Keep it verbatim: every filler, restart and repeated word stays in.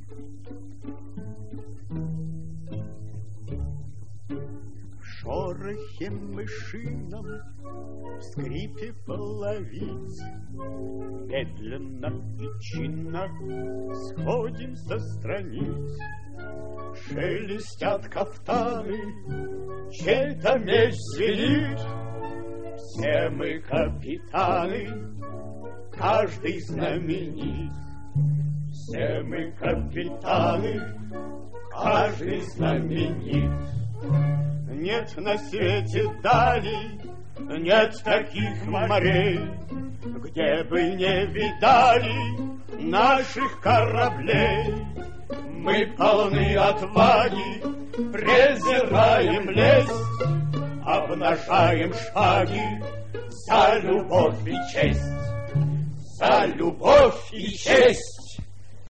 В шорохе мышином, в скрипе половиц, медленно и чинно сходим со страниц. Шелестят кафтаны, чей-то меч звенит. Все мы капитаны, каждый знаменит. Все мы капитаны, каждый знаменит. Нет на свете далей, нет таких морей, где бы не видали наших кораблей. Мы полны отваги, презираем лесть, обнажаем шаги за любовь и честь, за любовь и честь.